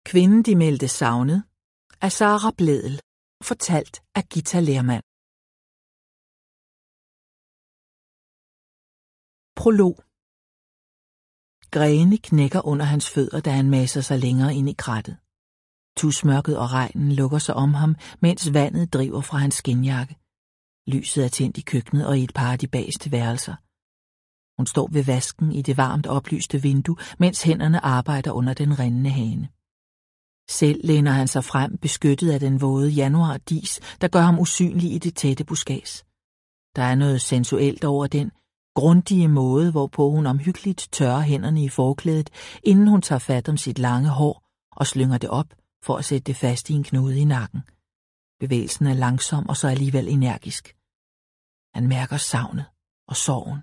Kvinden, de meldte savnet, af Sara Blædel, fortalt af Githa Lehrmann. Prolog. Grene knækker under hans fødder, da han maser sig længere ind i krattet. Tusmørket og regnen lukker sig om ham, mens vandet driver fra hans skinjakke. Lyset er tændt i køkkenet og i et par af de bageste værelser. Hun står ved vasken i det varmt oplyste vindue, mens hænderne arbejder under den rindende hane. Selv læner han sig frem, beskyttet af den våde januardis, der gør ham usynlig i det tætte buskads. Der er noget sensuelt over den grundige måde, hvorpå hun omhyggeligt tørrer hænderne i forklædet, inden hun tager fat om sit lange hår og slynger det op for at sætte det fast i en knude i nakken. Bevægelsen er langsom og så alligevel energisk. Han mærker savnet og sorgen.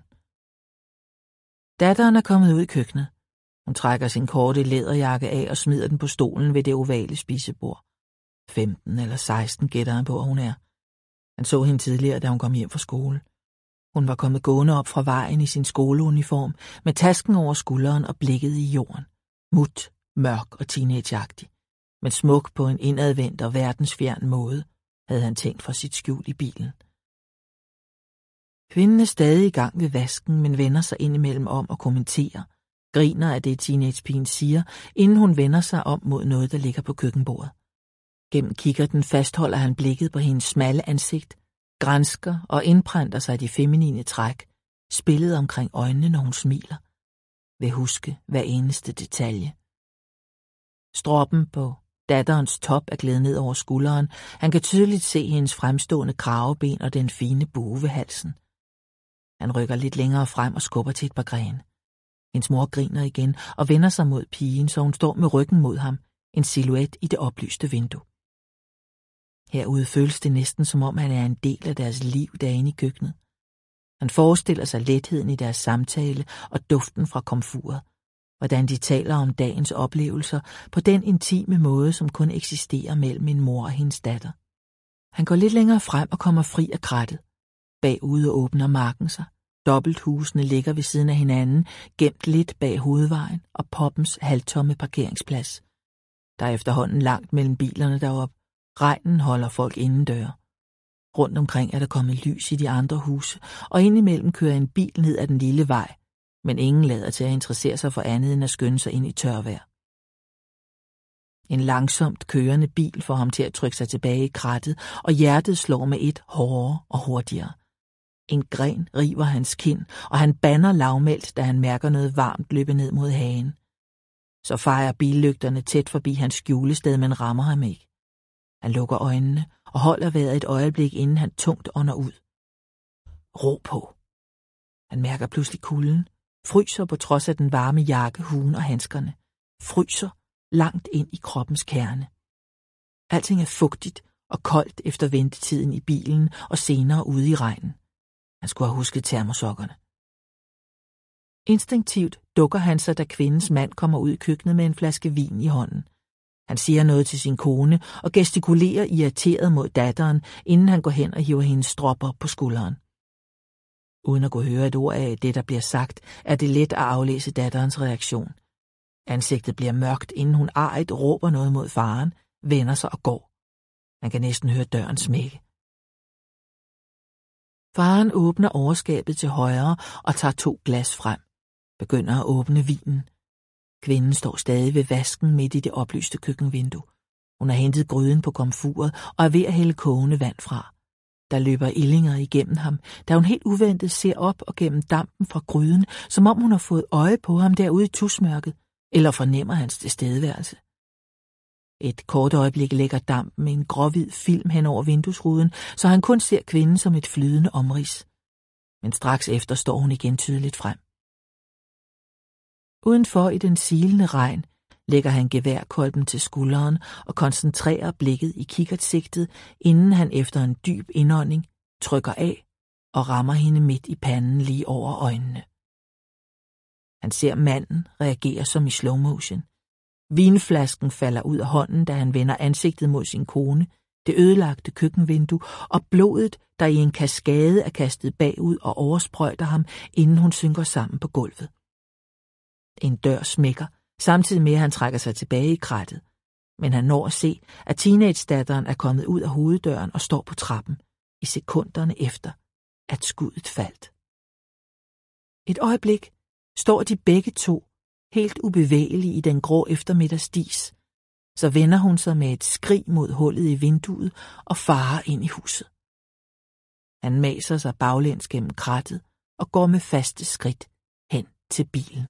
Datteren er kommet ud i køkkenet. Hun trækker sin korte læderjakke af og smider den på stolen ved det ovale spisebord. 15 eller 16 gætter han på, at hun er. Han så hende tidligere, da hun kom hjem fra skole. Hun var kommet gående op fra vejen i sin skoleuniform, med tasken over skulderen og blikket i jorden. Mut, mørk og teenageagtig, men smuk på en indadvendt og verdensfjern måde, havde han tænkt fra sit skjul i bilen. Kvinden er stadig i gang ved vasken, men vender sig indimellem om og kommenterer, griner af det teenagepigen siger, inden hun vender sig om mod noget, der ligger på køkkenbordet. Gennem kikkerten fastholder han blikket på hendes smalle ansigt, gransker og indprænter sig de feminine træk, spillet omkring øjnene, når hun smiler. Vil huske hver eneste detalje. Stroppen på datterens top er glædet ned over skulderen. Han kan tydeligt se hendes fremstående kraveben og den fine bue ved halsen. Han rykker lidt længere frem og skubber til et par grene. Hendes mor griner igen og vender sig mod pigen, så hun står med ryggen mod ham, en silhuet i det oplyste vindue. Herude føles det næsten, som om han er en del af deres liv derinde i køkkenet. Han forestiller sig letheden i deres samtale og duften fra komfuret, hvordan de taler om dagens oplevelser på den intime måde, som kun eksisterer mellem en mor og hendes datter. Han går lidt længere frem og kommer fri af krattet. Bagude åbner marken sig. Dobbelthusene ligger ved siden af hinanden, gemt lidt bag hovedvejen og poppens halvtomme parkeringsplads. Der er efterhånden langt mellem bilerne deroppe. Regnen holder folk indendøre. Rundt omkring er der kommet lys i de andre huse, og indimellem kører en bil ned ad den lille vej, men ingen lader til at interessere sig for andet end at skynde sig ind i tørvejr. En langsomt kørende bil får ham til at trykke sig tilbage i krattet, og hjertet slår med et hårdere og hurtigere. En gren river hans kind, og han bander lavmældt, da han mærker noget varmt løbe ned mod hagen. Så fejer billygterne tæt forbi hans skjulested, men rammer ham ikke. Han lukker øjnene og holder vejret et øjeblik, inden han tungt ånder ud. Ro på. Han mærker pludselig kulden, fryser på trods af den varme jakke, huen og handskerne. Fryser langt ind i kroppens kerne. Alting er fugtigt og koldt efter ventetiden i bilen og senere ude i regnen. Han skulle have husket termosokkerne. Instinktivt dukker han sig, da kvindens mand kommer ud i køkkenet med en flaske vin i hånden. Han siger noget til sin kone og gestikulerer irriteret mod datteren, inden han går hen og hiver hendes stropper på skulderen. Uden at kunne høre et ord af det, der bliver sagt, er det let at aflæse datterens reaktion. Ansigtet bliver mørkt, inden hun arigt råber noget mod faren, vender sig og går. Man kan næsten høre døren smække. Faren åbner overskabet til højre og tager 2 glas frem. Begynder at åbne vinen. Kvinden står stadig ved vasken midt i det oplyste køkkenvindue. Hun har hentet gryden på komfuret og er ved at hælde kogende vand fra. Der løber illinger igennem ham, da hun helt uventet ser op og gennem dampen fra gryden, som om hun har fået øje på ham derude i tusmørket, eller fornemmer hans tilstedeværelse. Et kort øjeblik lægger dampen en gråhvid film hen over vinduesruden, så han kun ser kvinden som et flydende omrids. Men straks efter står hun igen tydeligt frem. Udenfor i den silende regn lægger han geværkolben til skulderen og koncentrerer blikket i kikkertsigtet, inden han efter en dyb indånding trykker af og rammer hende midt i panden lige over øjnene. Han ser manden reagere som i slow motion. Vinflasken falder ud af hånden, da han vender ansigtet mod sin kone, det ødelagte køkkenvindue og blodet, der i en kaskade er kastet bagud og oversprøjter ham, inden hun synker sammen på gulvet. En dør smækker, samtidig med at han trækker sig tilbage i krattet. men han når at se, at teenagedatteren er kommet ud af hoveddøren og står på trappen, i sekunderne efter, at skuddet faldt. Et øjeblik står de begge to, helt ubevægelige i den grå eftermiddagsdis. Så vender hun sig med et skrig mod hullet i vinduet og farer ind i huset. Han maser sig baglæns gennem krattet og går med faste skridt hen til bilen.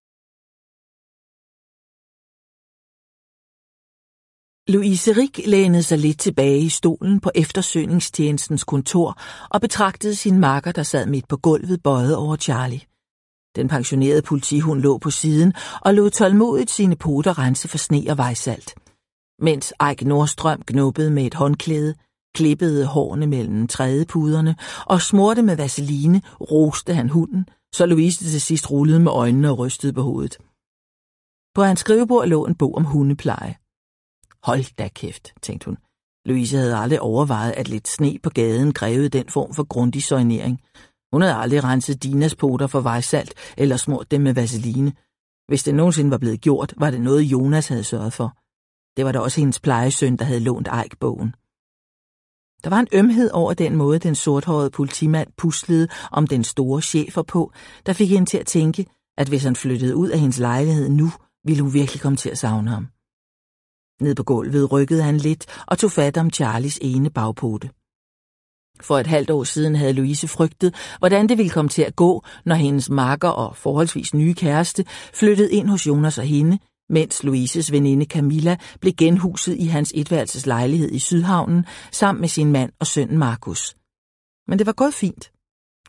Louise Rick lænede sig lidt tilbage i stolen på eftersøgningstjenestens kontor og betragtede sin makker, der sad midt på gulvet bøjet over Charlie. Den pensionerede politihund lå på siden og lod tålmodigt sine poter rense for sne og vejsalt. Mens Eik Nordstrøm gnubbede med et håndklæde, klippede hårene mellem trædepuderne og smurte med vaseline, roste han hunden, så Louise til sidst rullede med øjnene og rystede på hovedet. På hans skrivebord lå en bog om hundepleje. Hold da kæft, tænkte hun. Louise havde aldrig overvejet, at lidt sne på gaden krævede den form for grundig soignering. Hun havde aldrig renset Dinas poter for vejsalt eller smurt dem med vaseline. Hvis det nogensinde var blevet gjort, var det noget Jonas havde sørget for. Det var da også hendes plejesøn, der havde lånt Eik-bogen. Der var en ømhed over den måde, den sorthårede politimand puslede om den store chefer på, der fik hende til at tænke, at hvis han flyttede ud af hendes lejlighed nu, ville hun virkelig komme til at savne ham. Ned på gulvet rykkede han lidt og tog fat om Charlies ene bagpote. For et halvt år siden havde Louise frygtet, hvordan det ville komme til at gå, når hendes makker og forholdsvis nye kæreste flyttede ind hos Jonas og hende, mens Louises veninde Camilla blev genhuset i hans etværelses lejlighed i Sydhavnen sammen med sin mand og sønnen Markus. Men det var gået fint.